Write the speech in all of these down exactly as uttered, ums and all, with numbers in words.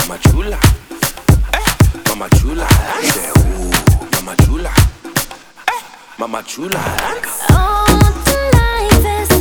Mama chula, eh, mama chula. Say, ooh, mama chula, eh, mama chula. Oh, tonight there's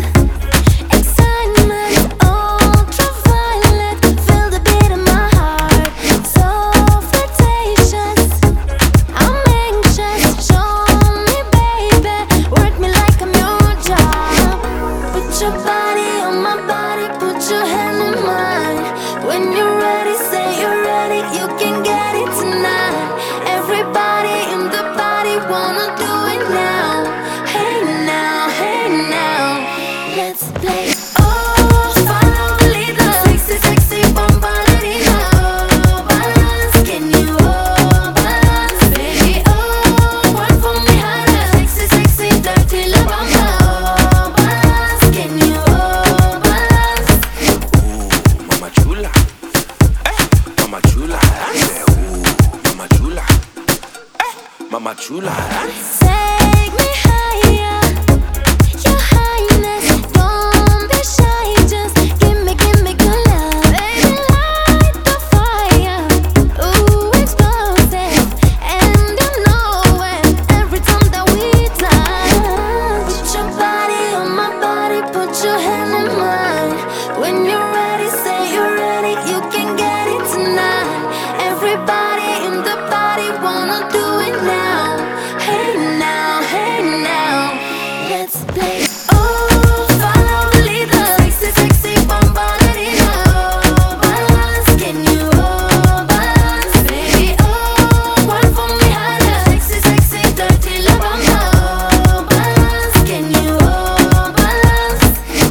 excitement, ultraviolet. Feel the beat in my heart. So flirtatious, I'm anxious. Show me, baby, work me like I'm your job. Put your body on my body, put your hand in mine. When you're ready, say you're ready. You can get it tonight. Everybody in the body wanna do it now. Hey now, hey now, let's play. Oh, follow the leader. Sexy, sexy, bombalina. Oh, balance, can you oh, balance, baby? Oh, one for me harder. Sexy, sexy, dirty la bamba. Oh, balance, can you oh, balance? Ooh, mama chula, eh, mama chula. Say, ooh, mama chula, eh, mama chula. Take me higher, your highness. Don't be shy, just give me, give me good love. Baby, light the fire, ooh, explosive. And you know it, every time that we touch. Put your body on my body, put your hand in mine. When you're ready, say you're ready. You can get it tonight. Everybody in the body wanna do it now. Hey now, hey now, let's play. Oh, follow the leader. Sexy, sexy, bombalina. Oh, balance, can you oh, balance, baby? Oh, one for me harder. Sexy, sexy, dirty la bamba. Oh, balance, can you oh, balance?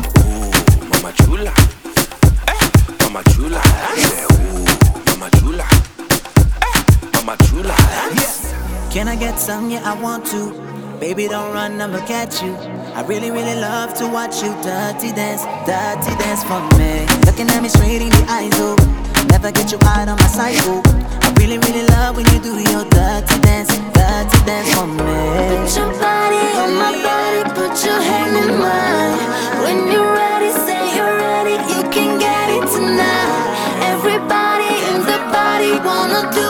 Ooh, mama chula, eh, mama chula. Say, ooh, mama chula, eh, mama chula. Can I get some? Yeah, I want to. Baby, don't run, I'ma catch you. I really, really love to watch you dirty dance, dirty dance for me. Looking at me straight in the eyes, oh. Never get you out of my cycle. I really, really love when you do your dirty dance, dirty dance for me. Put your body on my body, put your hand in mine. When you're ready, say you're ready. You can get it tonight. Everybody in the body wanna do